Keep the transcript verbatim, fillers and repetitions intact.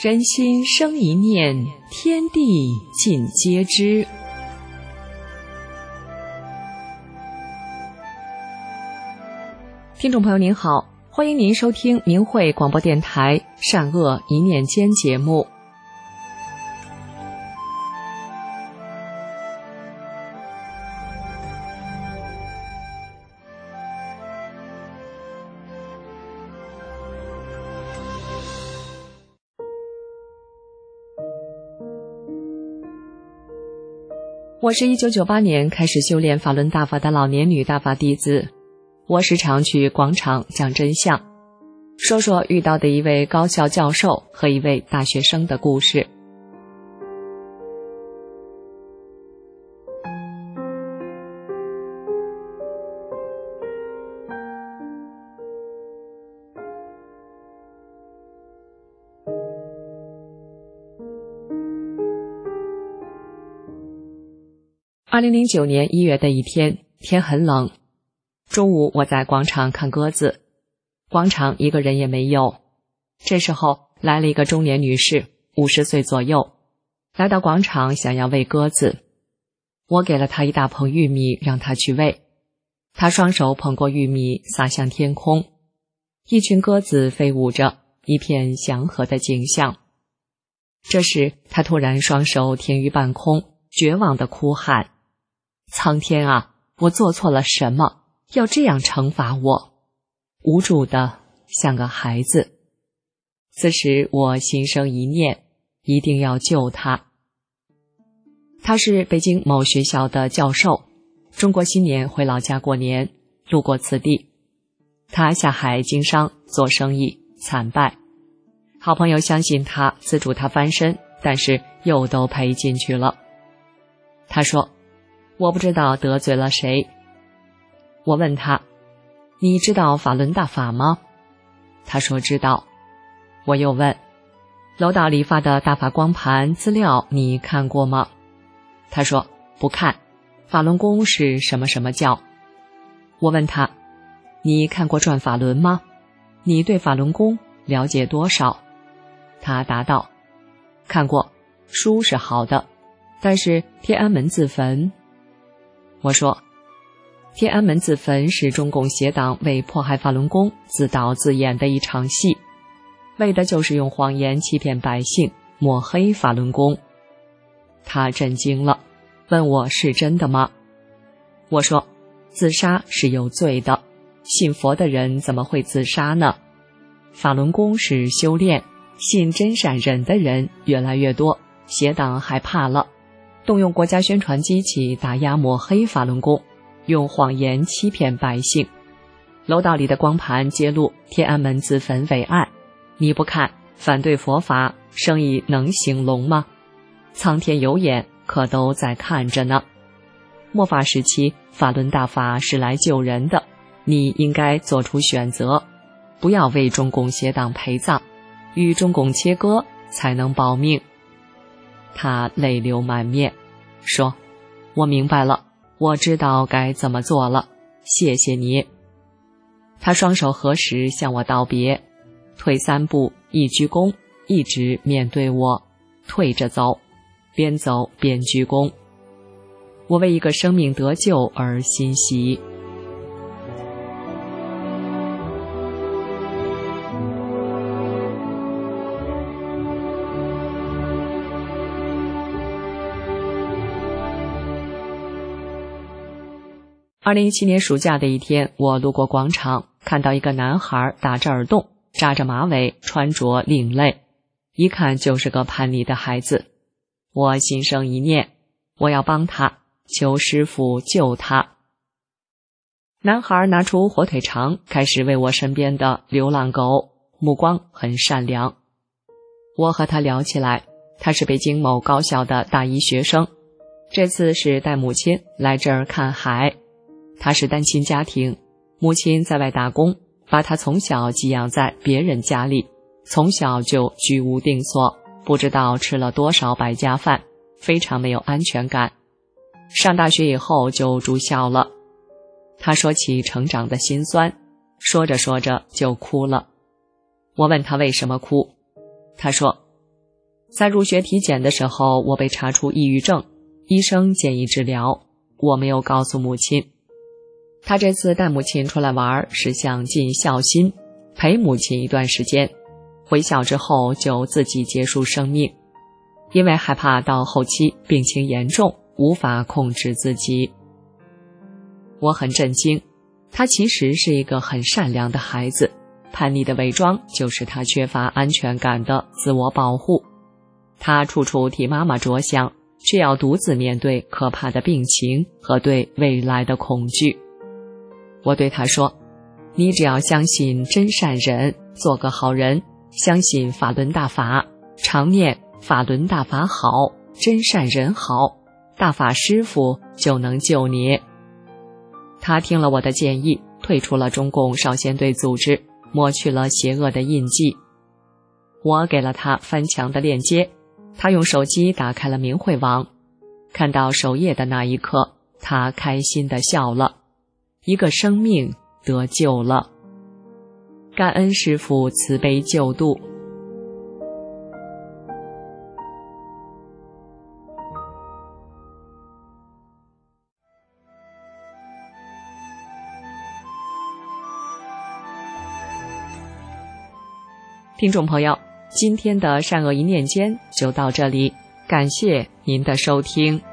人心生一念，天地尽皆知。听众朋友您好，欢迎您收听明慧广播电台善恶一念间节目。我是一九九八年开始修炼法轮大法的老年女大法弟子，我时常去广场讲真相，说说遇到的一位高校教授和一位大学生的故事。二零零九年一月的一天，天很冷。中午我在广场看鸽子，广场一个人也没有。这时候来了一个中年女士，五十岁左右，来到广场想要喂鸽子。我给了她一大捧玉米让她去喂，她双手捧过玉米撒向天空，一群鸽子飞舞着，一片祥和的景象。这时她突然双手停于半空，绝望地哭喊：苍天啊，我做错了什么，要这样惩罚我？无助的像个孩子。此时我心生一念，一定要救他。他是北京某学校的教授，中国新年回老家过年，路过此地。他下海经商做生意，惨败。好朋友相信他，资助他翻身，但是又都赔进去了。他说：我不知道得罪了谁。我问他：你知道法轮大法吗？他说知道。我又问：楼道里发的大法光盘资料你看过吗？他说不看。法轮功是什么什么教？我问他：你看过转法轮吗？你对法轮功了解多少？他答道：看过，书是好的，但是天安门自焚。我说：天安门自焚是中共邪党为迫害法轮功自导自演的一场戏，为的就是用谎言欺骗百姓，抹黑法轮功。他震惊了，问我是真的吗？我说：自杀是有罪的，信佛的人怎么会自杀呢？法轮功是修炼，信真善忍的人越来越多，邪党害怕了，动用国家宣传机器打压抹黑法轮功，用谎言欺骗百姓。楼道里的光盘揭露天安门自焚伪案，你不看，反对佛法，生意能兴隆吗？苍天有眼，可都在看着呢。末法时期，法轮大法是来救人的，你应该做出选择，不要为中共邪党陪葬，与中共切割才能保命。他泪流满面，说：我明白了，我知道该怎么做了，谢谢你。他双手合十向我道别，退三步一鞠躬，一直面对我，退着走，边走边鞠躬。我为一个生命得救而欣喜。二零一七年暑假的一天，我路过广场，看到一个男孩打着耳洞，扎着马尾，穿着另类，一看就是个叛逆的孩子。我心生一念，我要帮他，求师父救他。男孩拿出火腿肠，开始喂我身边的流浪狗，目光很善良。我和他聊起来，他是北京某高校的大一学生，这次是带母亲来这儿看海。他是单亲家庭，母亲在外打工，把他从小寄养在别人家里，从小就居无定所，不知道吃了多少百家饭，非常没有安全感。上大学以后就住校了。他说起成长的辛酸，说着说着就哭了。我问他为什么哭，他说在入学体检的时候，我被查出抑郁症，医生建议治疗，我没有告诉母亲。他这次带母亲出来玩是想尽孝心，陪母亲一段时间，回校之后就自己结束生命，因为害怕到后期病情严重，无法控制自己。我很震惊，他其实是一个很善良的孩子，叛逆的伪装就是他缺乏安全感的自我保护。他处处替妈妈着想，却要独自面对可怕的病情和对未来的恐惧。我对他说，你只要相信真善忍，做个好人，相信法轮大法，常念法轮大法好，真善忍好，大法师父就能救你。他听了我的建议，退出了中共少先队组织，抹去了邪恶的印记。我给了他翻墙的链接，他用手机打开了明慧网，看到首页的那一刻，他开心地笑了，一个生命得救了。感恩师父慈悲救度。听众朋友，今天的善恶一念间就到这里，感谢您的收听。